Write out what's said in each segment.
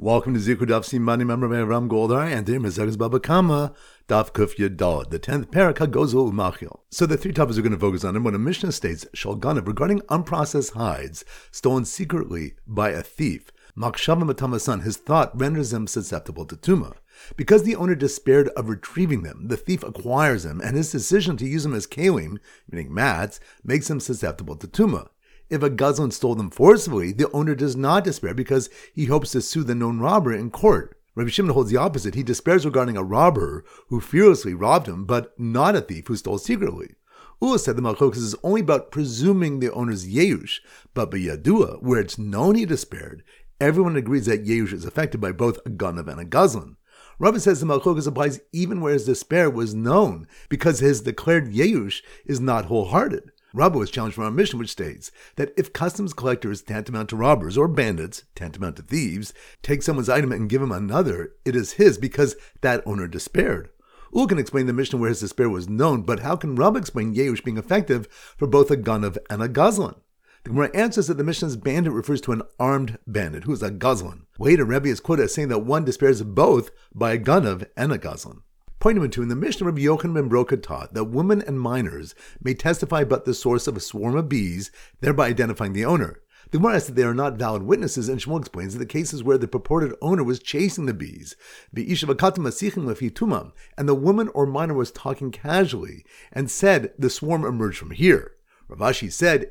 Welcome to Zikud Daf Simani Member Ram Goldar and Dir Mezagaz Baba Kama Daf Kuf Yadad, the 10th parak Hagozel Machil. So the three topics we're going to focus on, and when a Mishnah states Shalganav regarding unprocessed hides stolen secretly by a thief, Makshava Matamasan, his thought renders them susceptible to Tuma. Because the owner despaired of retrieving them, the thief acquires them, and his decision to use them as kalim, meaning mats, makes them susceptible to Tuma. If a gazlan stole them forcibly, the owner does not despair because he hopes to sue the known robber in court. Rabbi Shimon holds the opposite. He despairs regarding a robber who fearlessly robbed him, but not a thief who stole secretly. Ula said the Malchokas is only about presuming the owner's yeush, but by Yadua, where it's known he despaired, everyone agrees that yeush is affected by both a ganav and a gazlan. Rabbi says the Malchokas applies even where his despair was known, because his declared yeush is not wholehearted. Rabbi was challenged from our mission, which states that if customs collectors tantamount to robbers or bandits, tantamount to thieves, take someone's item and give him another, it is his because that owner despaired. Ul can explain the mission where his despair was known, but how can Rabbi explain yeush being effective for both a ganav and a gazlan? The Gemara answers that the Mishnah's bandit refers to an armed bandit, who is a gazlan. Later, Rebbe is quoted as saying that one despairs of both by a ganav and a gazlan. Point number 2, in the Mishnah, Rabbi Yochanan ben Broka taught that women and minors may testify about the source of a swarm of bees, thereby identifying the owner. The Gemara asks that they are not valid witnesses, and Shmuel explains that the cases where the purported owner was chasing the bees, and the woman or minor was talking casually, and said the swarm emerged from here. Rav Ashi said,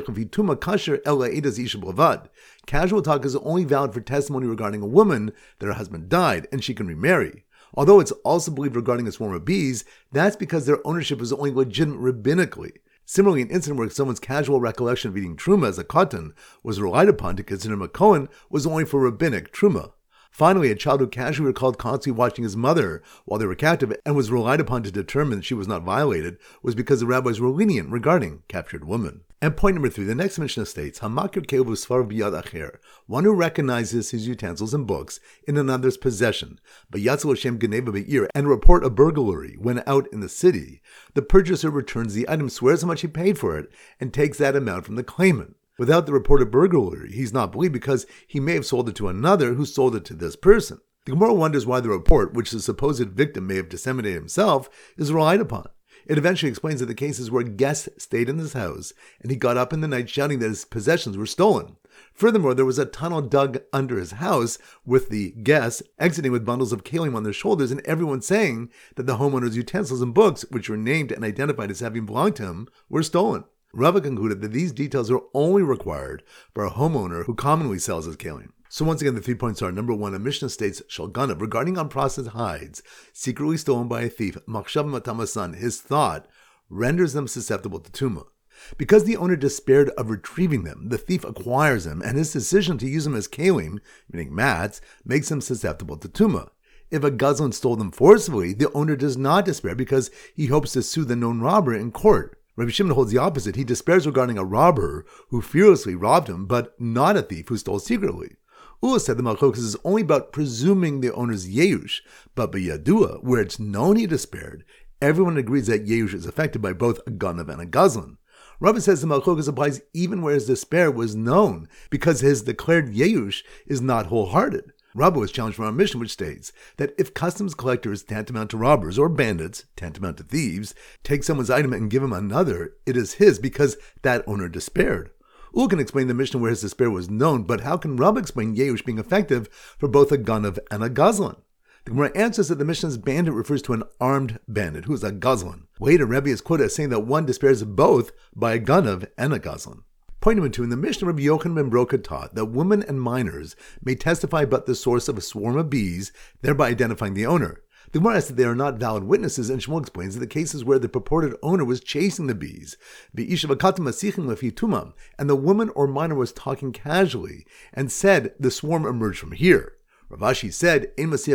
casual talk is only valid for testimony regarding a woman that her husband died, and she can remarry. Although it's also believed regarding a swarm of bees, that's because their ownership is only legitimate rabbinically. Similarly, an incident where someone's casual recollection of eating truma as a katan was relied upon to consider him a kohen was only for rabbinic truma. Finally, a child who casually recalled constantly watching his mother while they were captive and was relied upon to determine that she was not violated was because the rabbis were lenient regarding captured women. And point number 3, the next Mishnah states, Hamakir kevu sfar b'yad acher, one who recognizes his utensils and books in another's possession, b'yatzel Hashem geneva be'ir, and report a burglary when out in the city, the purchaser returns the item, swears how much he paid for it, and takes that amount from the claimant. Without the reported burglary, he's not believed because he may have sold it to another who sold it to this person. The Gemara wonders why the report, which the supposed victim may have disseminated himself, is relied upon. It eventually explains that the cases where guests stayed in his house and he got up in the night shouting that his possessions were stolen. Furthermore, there was a tunnel dug under his house with the guests exiting with bundles of kalim on their shoulders and everyone saying that the homeowner's utensils and books, which were named and identified as having belonged to him, were stolen. Rava concluded that these details are only required for a homeowner who commonly sells his kalim. So once again, the 3 points are, number 1, a Mishnah states, Shalganav, regarding unprocessed hides, secretly stolen by a thief, Makshav Matamasan, his thought, renders them susceptible to Tuma. Because the owner despaired of retrieving them, the thief acquires them, and his decision to use them as kalim, meaning mats, makes them susceptible to Tuma. If a gazlan stole them forcibly, the owner does not despair because he hopes to sue the known robber in court. Rabbi Shimon holds the opposite. He despairs regarding a robber who fearlessly robbed him, but not a thief who stole secretly. Ula said the Malchokas is only about presuming the owner's yeush, but by Yadua, where it's known he despaired, everyone agrees that yeush is affected by both a ganav and a gazlan. Rabbi says the Malchokas applies even where his despair was known, because his declared yeush is not wholehearted. Rabbi was challenged from our mission, which states that if customs collectors tantamount to robbers or bandits, tantamount to thieves, take someone's item and give him another, it is his because that owner despaired. Ul can explain the Mishnah where his despair was known, but how can Rabbi explain yeush being effective for both a ganav and a gazlan? The Gemara answers that the Mishnah's bandit refers to an armed bandit, who is a gazlan. Later, Rebbe is quoted as saying that one despairs of both by a ganav and a gazlan. Point number 2, in the Mishnah, Rabbi Yochanan ben Broka taught that women and minors may testify about the source of a swarm of bees, thereby identifying the owner. The Gemara asks that they are not valid witnesses, and Shmuel explains that the cases where the purported owner was chasing the bees, and the woman or minor was talking casually, and said the swarm emerged from here. Rav Ashi said,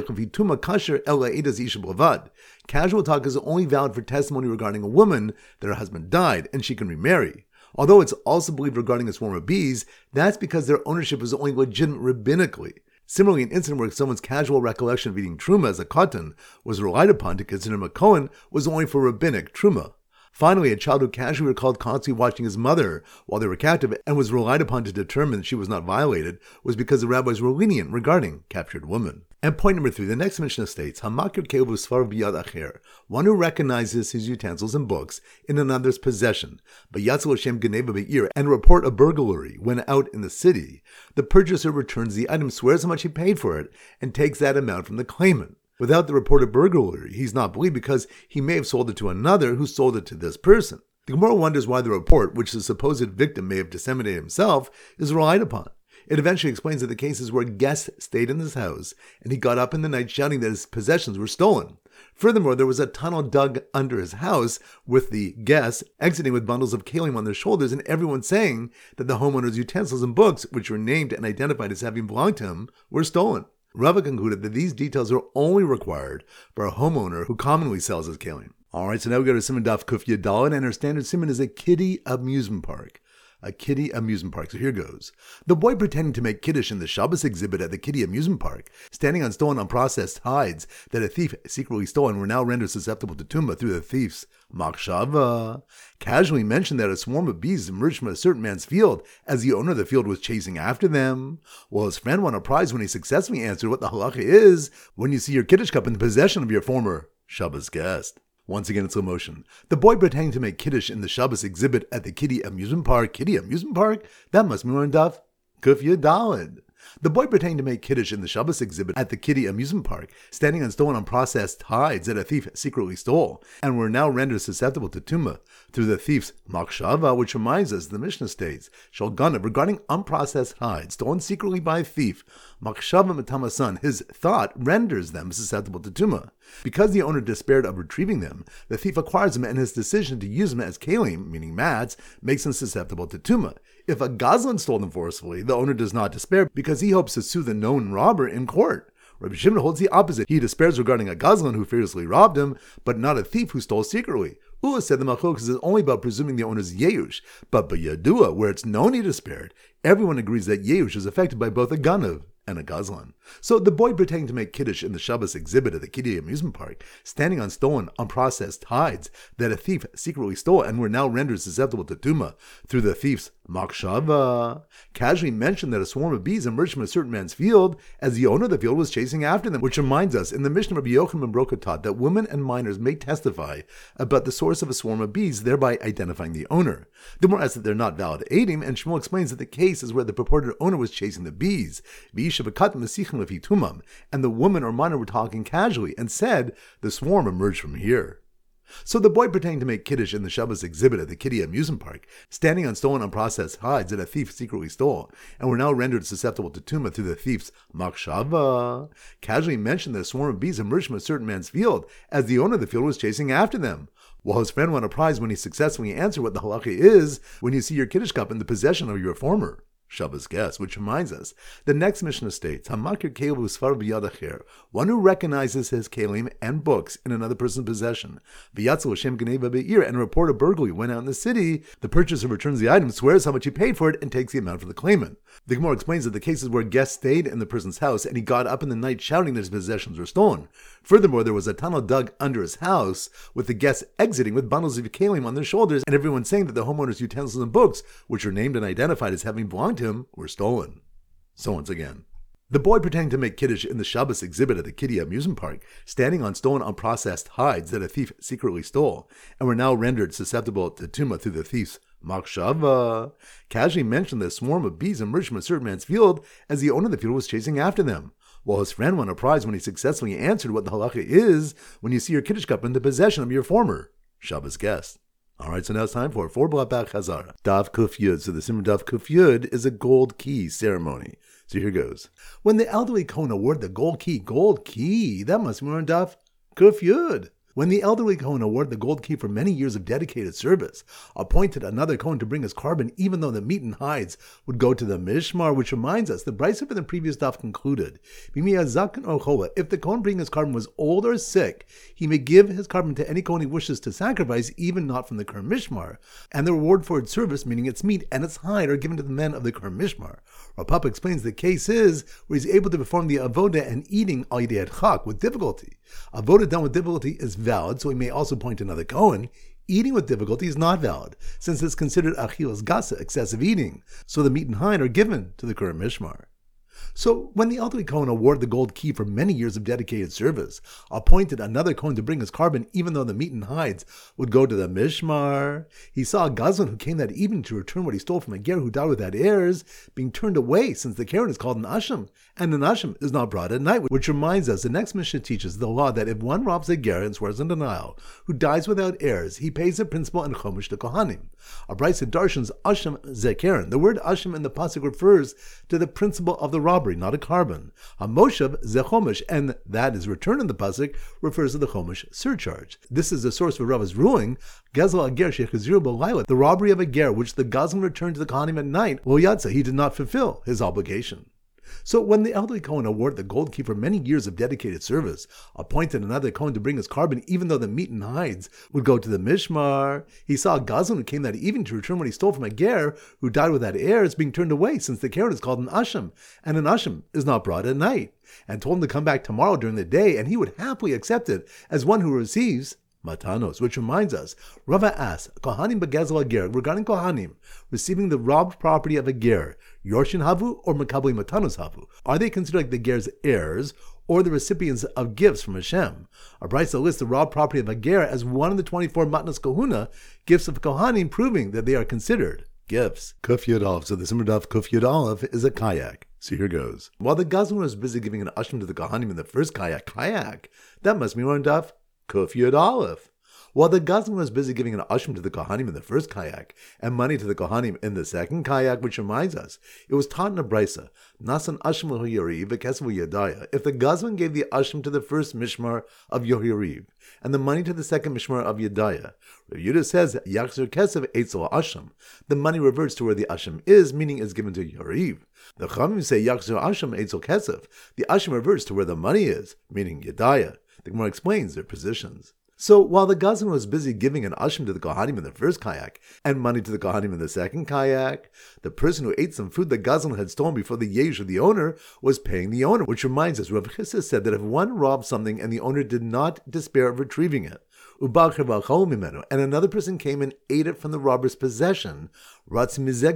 casual talk is only valid for testimony regarding a woman that her husband died, and she can remarry. Although it's also believed regarding a swarm of bees, that's because their ownership is only legitimate rabbinically. Similarly, an incident where someone's casual recollection of eating truma as a katan was relied upon to consider him a kohen was only for rabbinic truma. Finally, a child who casually recalled constantly watching his mother while they were captive and was relied upon to determine that she was not violated was because the rabbis were lenient regarding captured women. And point number 3, the next Mishnah states, Hamakir kevu sfar b'yad acher, one who recognizes his utensils and books in another's possession, but yatzil Hashem geneva be'ir, and report a burglary when out in the city, the purchaser returns the item, swears how much he paid for it, and takes that amount from the claimant. Without the reported burglary, he's not believed because he may have sold it to another who sold it to this person. The Gemara wonders why the report, which the supposed victim may have disseminated himself, is relied upon. It eventually explains that the cases where guests stayed in his house and he got up in the night shouting that his possessions were stolen. Furthermore, there was a tunnel dug under his house with the guests exiting with bundles of kalim on their shoulders and everyone saying that the homeowner's utensils and books, which were named and identified as having belonged to him, were stolen. Rava concluded that these details are only required for a homeowner who commonly sells his kalim. Alright, so now we go to Siman Daf Kuf Yud Daled, and our standard Siman is a kiddie amusement park. A kiddie amusement park. So here goes. The boy pretending to make kiddush in the Shabbos exhibit at the kiddie amusement park, standing on stolen unprocessed hides that a thief secretly stole and were now rendered susceptible to tumah through the thief's machshava, casually mentioned that a swarm of bees emerged from a certain man's field as the owner of the field was chasing after them, while his friend won a prize when he successfully answered what the halacha is when you see your kiddush cup in the possession of your former Shabbos guest. Once again in slow motion. The boy pretending to make kiddush in the Shabbos exhibit at the kiddie amusement park. Kiddie amusement park? That must be more in Daf Kuf Yud Daled. The boy pretending to make kiddush in the Shabbos exhibit at the kiddie amusement park, standing on stolen unprocessed hides that a thief secretly stole, and were now rendered susceptible to tumah through the thief's machshava, which reminds us, the Mishnah states, Shalganav, regarding unprocessed hides stolen secretly by a thief, machshava matamasan, his thought renders them susceptible to tumah. Because the owner despaired of retrieving them, the thief acquires them, and his decision to use them as kalim, meaning mats, makes them susceptible to tumah. If a gazlan stole them forcefully, the owner does not despair because he hopes to sue the known robber in court. Rabbi Shimon holds the opposite. He despairs regarding a gazlan who fearlessly robbed him, but not a thief who stole secretly. Ula said the machlokes is only about presuming the owner's yeush, but by yadua, where it's known he despaired, everyone agrees that yeush is affected by both a ganav and a gazlan. So the boy pretending to make kiddush in the Shabbos exhibit at the kiddie amusement park, standing on stolen, unprocessed hides that a thief secretly stole and were now rendered susceptible to tumah through the thief's machshava, casually mentioned that a swarm of bees emerged from a certain man's field as the owner of the field was chasing after them, which reminds us, in the Mishnah Rabbi Yochanan ben Broka taught that women and minors may testify about the source of a swarm of bees, thereby identifying the owner. The Gemara asks that they're not valid eidim, and Shmuel explains that the case is where the purported owner was chasing the bees, and the woman or minor were talking casually and said, the swarm emerged from here. So the boy pretending to make kiddush in the Shabbos exhibit at the kiddie amusement park, standing on stolen unprocessed hides that a thief secretly stole, and were now rendered susceptible to tumah through the thief's machshava, casually mentioned that a swarm of bees emerged from a certain man's field as the owner of the field was chasing after them, while his friend won a prize when he successfully answered what the halacha is when you see your kiddush cup in the possession of your former Shabbos guest, which reminds us, the next Mishnah states, Hamakir kevu sfar b'yad acher, one who recognizes his kalim and books in another person's possession, v'yatzil Hashem geneva be'ir, and a report of burglary went out in the city, the purchaser returns the item, swears how much he paid for it, and takes the amount from the claimant. The Gemara explains that the cases where guests stayed in the person's house and he got up in the night shouting that his possessions were stolen. Furthermore, there was a tunnel dug under his house, with the guests exiting with bundles of kalim on their shoulders, and everyone saying that the homeowner's utensils and books, which were named and identified as having belonged to him, were stolen. So once again, the boy pretending to make kiddush in the Shabbos exhibit at the kiddie amusement park, standing on stolen unprocessed hides that a thief secretly stole, and were now rendered susceptible to tumah through the thief's machshava, casually mentioned that a swarm of bees emerged from a certain man's field as the owner of the field was chasing after them, while his friend won a prize when he successfully answered what the halacha is when you see your kiddush cup in the possession of your former Shabbos guest. Alright, so now it's time for 4 Blabach Chazara. Daf Kuf Yud. So the Siman Daf Kuf Yud is a gold key ceremony. So here goes. When the elderly Kohen awarded the gold key, that must be on Daf Kuf Yud. When the elderly Kohen awarded the gold key for many years of dedicated service, appointed another Kohen to bring his carbon, even though the meat and hides would go to the Mishmar, which reminds us, the Brisa from the previous daf concluded, if the Kohen bringing his carbon was old or sick, he may give his carbon to any Kohen he wishes to sacrifice, even not from the Kerem Mishmar, and the reward for its service, meaning its meat and its hide, are given to the men of the Kerem Mishmar. Rav Papa explains the case is where he's able to perform the avoda and eating al yedei chak with difficulty. Avoda done with difficulty is valid, so he may also appoint another Kohen, Eating with difficulty is not valid, since it's considered achilas gasa, excessive eating, so the meat and hide are given to the current mishmar. So when the elderly Kohen awarded the gold key for many years of dedicated service, appointed another Kohen to bring his carbon even though the meat and hides would go to the mishmar, he saw a Gazlan who came that evening to return what he stole from a ger who died without heirs being turned away, since the Karen is called an asham, and an asham is not brought at night, which reminds us the next Mishnah teaches the law that if one robs a ger and swears in denial, who dies without heirs, he pays the principal and chomish to Kohanim. A Brisa darshans asham zekeren. The word asham in the pasuk refers to the principle of the robbery, not a carbon. Hamoshav zechomish, and that is return in the pasuk refers to the chomish surcharge. This is the source for Rava's ruling. Gezel ager shechiziru b'layla, the robbery of a ger which the Gazlan returned to the Kohanim at night. Lo yatsa, he did not fulfill his obligation. So when the elderly Kohen awarded the gold key for many years of dedicated service, appointed another Kohen to bring his carbon even though the meat and hides would go to the mishmar, he saw a Gazlan who came that evening to return what he stole from a ger who died without heirs being turned away, since the Karen is called an asham, and an asham is not brought at night, and told him to come back tomorrow during the day, and he would happily accept it as one who receives matanos, which reminds us, Rava asks, Kohanim begezel ger, regarding Kohanim receiving the robbed property of a ger, Yorshin havu or Makabli matanos havu? Are they considered like the ger's heirs or the recipients of gifts from Hashem? A Brisa lists the robbed property of a ger as one of the 24 matnas kahuna, gifts of Kohanim, proving that they are considered gifts. Kuf Yud Aleph. So the Simmer Daf Kuf Yud Aleph is a kayak. So here goes. While the Gazlan was busy giving an asham to the Kohanim in the first kayak, that must be on Daf Kuf Yud Aleph. While the Gazlan was busy giving an asham to the Kohanim in the first kayak and money to the Kohanim in the second kayak, which reminds us, it was taught in a brisa, Nasan asham l'Yohariv v'kesav Yadaya, if the Gazlan gave the asham to the first mishmar of Yohariv and the money to the second mishmar of Yadaya, Rav Yehuda says, Yachzer kesav eitzel asham, the money reverts to where the asham is, meaning is given to Yohariv. The Chachamim say Yachzer asham eitzel kesav, the asham reverts to where the money is, meaning Yadaya. The Gemara explains their positions. So while the Gazlan was busy giving an asham to the Kohanim in the first kayak and money to the Kohanim in the second kayak, the person who ate some food the Gazlan had stolen before the yesh of the owner was paying the owner, which reminds us, Rav Chisda said that if one robbed something and the owner did not despair of retrieving it, and another person came and ate it from the robber's possession, Ratz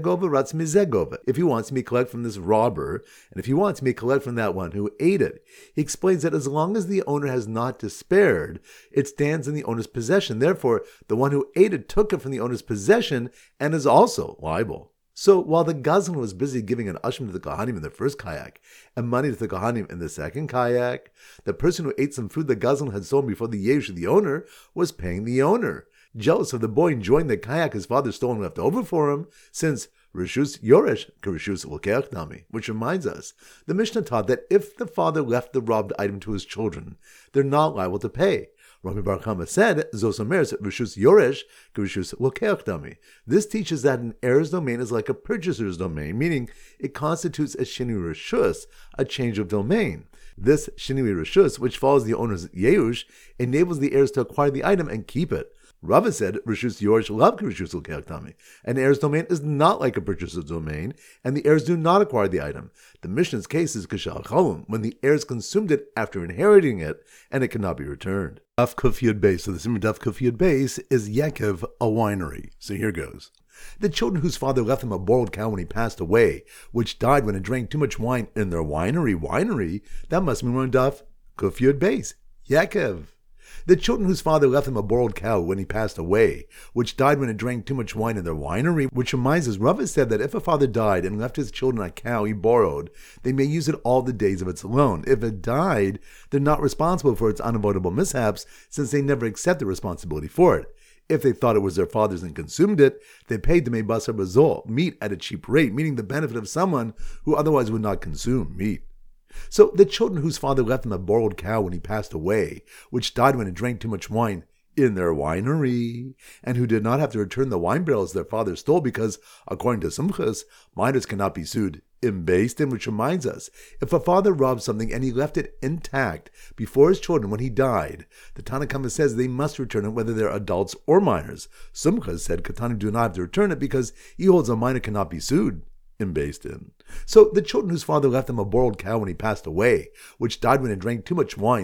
mizegova, if he wants me to collect from this robber, and if he wants me to collect from that one who ate it. He explains that as long as the owner has not despaired, it stands in the owner's possession. Therefore, the one who ate it took it from the owner's possession and is also liable. So while the Gazlan was busy giving an asham to the Kohanim in the first kayak and money to the Kohanim in the second kayak, the person who ate some food the Gazlan had stolen before the yesh of the owner was paying the owner. Jealous of the boy enjoying the kayak his father stole and left over for him, since Rishus Yoresh Rishus Lokeach Nami, which reminds us, the Mishnah taught that if the father left the robbed item to his children, they're not liable to pay. Rami Bar Chama said, Zosomeres Rishus Yoresh Rishus Lokeach Nami. This teaches that an heir's domain is like a purchaser's domain, meaning it constitutes a shinui rishus, a change of domain. This shinui rishus, which follows the owner's yeush, enables the heirs to acquire the item and keep it. Rava said, Rishus Yoresh Lav Rishus Lokeach Nami. An heir's domain is not like a purchaser's domain, and the heirs do not acquire the item. The Mishnah's case is Kashal Chalum, when the heirs consumed it after inheriting it, and it cannot be returned. Daf Kuf Yud Beis. So the Simmer Daf Kuf Yud Beis is Yekev, a winery. So here goes. The children whose father left them a borrowed cow when he passed away, which died when it drank too much wine in their winery, that must mean one Daf Kuf Yud Beis. Yekev. The children whose father left them a borrowed cow when he passed away, which died when it drank too much wine in their winery, which reminds us, Rava said that if a father died and left his children a cow he borrowed, they may use it all the days of its loan. If it died, they're not responsible for its unavoidable mishaps, since they never accepted responsibility for it. If they thought it was their father's and consumed it, they paid to make basar bazol, meat at a cheap rate, meaning the benefit of someone who otherwise would not consume meat. So the children whose father left them a borrowed cow when he passed away, which died when it drank too much wine in their winery, and who did not have to return the wine barrels their father stole because, according to Sumchas, minors cannot be sued in Beis Din, which reminds us, if a father robbed something and he left it intact before his children when he died, the Tanna Kama says they must return it whether they're adults or minors. Sumchas said Katani do not have to return it because he holds a minor cannot be sued in Beis Din. So the children whose father left them a borrowed cow when he passed away, which died when it drank too much wine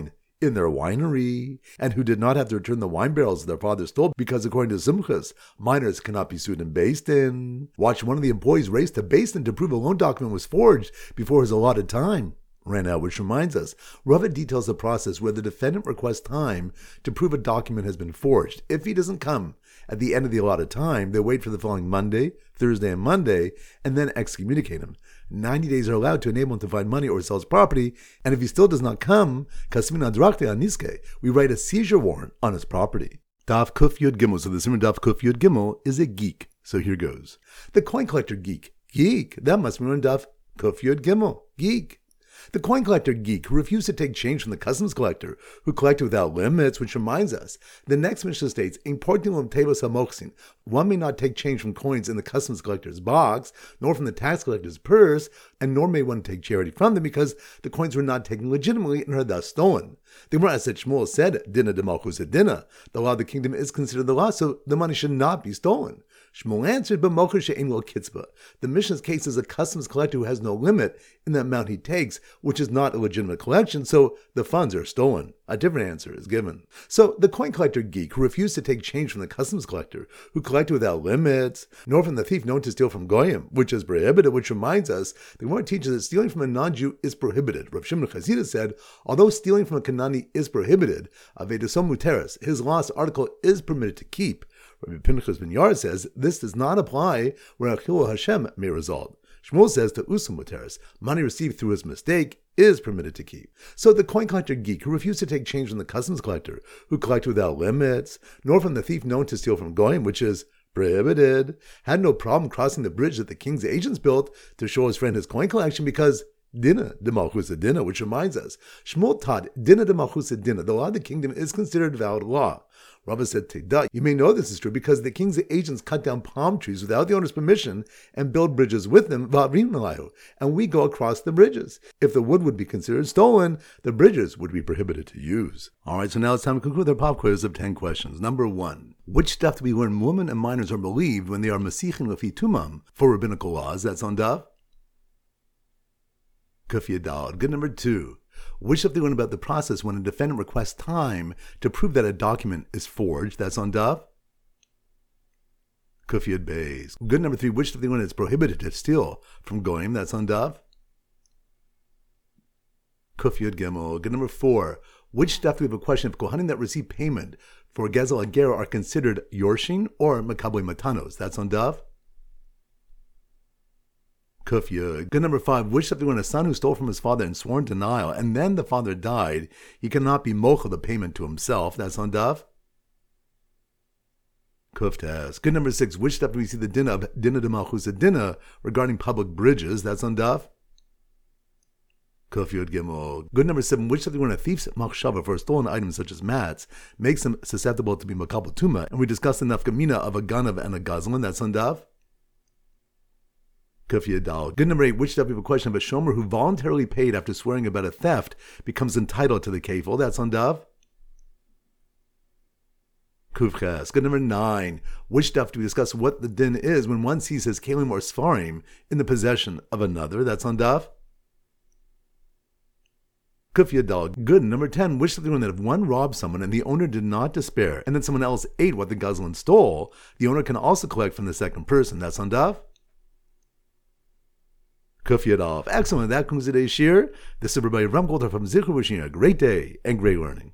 in their winery, and who did not have to return the wine barrels their father stole because, according to Simchas, minors cannot be sued in Beis Din. Watch one of the employees race to Beis Din to prove a loan document was forged before his allotted time ran out, which reminds us, Rava details the process where the defendant requests time to prove a document has been forged. If he doesn't come at the end of the allotted time, they wait for the following Monday, Thursday, and Monday, and then excommunicate him. 90 days are allowed to enable him to find money or sell his property, and if he still does not come, we write a seizure warrant on his property. Daf Kuf Yud Gimel. So the Simon Daf Kuf Yud Gimel is a geek. So here goes. The coin collector geek. Geek. That must be on Daf Kuf Yud Gimel. Geek. The coin collector geek who refused to take change from the customs collector, who collected without limits, which reminds us, the next Mishnah states, one may not take change from coins in the customs collector's box, nor from the tax collector's purse, and nor may one take charity from them because the coins were not taken legitimately and are thus stolen. The Gemara said, Shmuel said, Dina de Malchus Dina. The law of the kingdom is considered the law, so the money should not be stolen. Shmuel answered, but Mocher she'ein lo kitzba. The Mishnah's case is a customs collector who has no limit in the amount he takes, which is not a legitimate collection, so the funds are stolen. A different answer is given. So the coin collector geek who refused to take change from the customs collector, who collected without limits, nor from the thief known to steal from Goyim, which is prohibited, which reminds us, the Gemara teaches that stealing from a non-Jew is prohibited. Rav Shimon Chazida said, although stealing from a Kanani is prohibited, Avedasom Muteris, his lost article is permitted to keep. Rabbi Pinchas ben Yair says this does not apply where Achilul Hashem may result. Shmuel says to Usum Muteris, money received through his mistake is permitted to keep. So the coin collector geek who refused to take change from the customs collector, who collected without limits, nor from the thief known to steal from Goyim, which is prohibited, had no problem crossing the bridge that the king's agents built to show his friend his coin collection because Dina de Malchus Dina, which reminds us, Shmuel taught Dina de Malchus Dina, the law of the kingdom is considered valid law. Rava said, Teda, you may know this is true because the king's agents cut down palm trees without the owner's permission and build bridges with them, and we go across the bridges. If the wood would be considered stolen, the bridges would be prohibited to use. Alright, so now it's time to conclude our pop quiz of 10 questions. Number 1. Which stuff do we learn women and minors are believed when they are masichin lefi tumam for rabbinical laws? That's on Daf Kuf Yud. Good. Number 2. Which stuff do we learn about the process when a defendant requests time to prove that a document is forged? That's on Daf Kuf Yud Beis. Good. Number 3. Which stuff do we learn it's prohibited to steal from Goyim? That's on Daf Kuf Yud Gimel. Good. Number 4. Which stuff do we have a question if Kohanim that receive payment for Gezel Ager are considered Yorshin or Makabli Matanos? That's on Daf Kuf Yud. Good. Number 5. Which stuff do we learn a son who stole from his father in sworn denial and then the father died, he cannot be mochel the payment to himself? That's on Daf Kuf Tes. Good. Number 6. Which stuff do we see the din of Dina de Malchus Dina regarding public bridges? That's on Daf Kuf Yud Gimel. Good. Number 7. Which stuff do we learn a thief's machshava for a stolen item such as mats makes him susceptible to be makabel tuma? And we discussed the nafkamina of a ganav and a gazlan. That's on Daf Kuf Yud. Good. Number 8. Which stuff we have a question of a shomer who voluntarily paid after swearing about a theft becomes entitled to the kefil? That's on Daf Kuf Ches. Good. Number 9. Which stuff do we discuss what the din is when one sees his kelim or sfarim in the possession of another? That's on Daf Kuf Yud. Good. Number 10. Which stuff do we learn that if one robs someone and the owner did not despair and then someone else ate what the gazlan stole, the owner can also collect from the second person? That's on Daf Kuf Yud. Excellent. That concludes today's shir. This is everybody from Zichur wishing you a great day and great learning.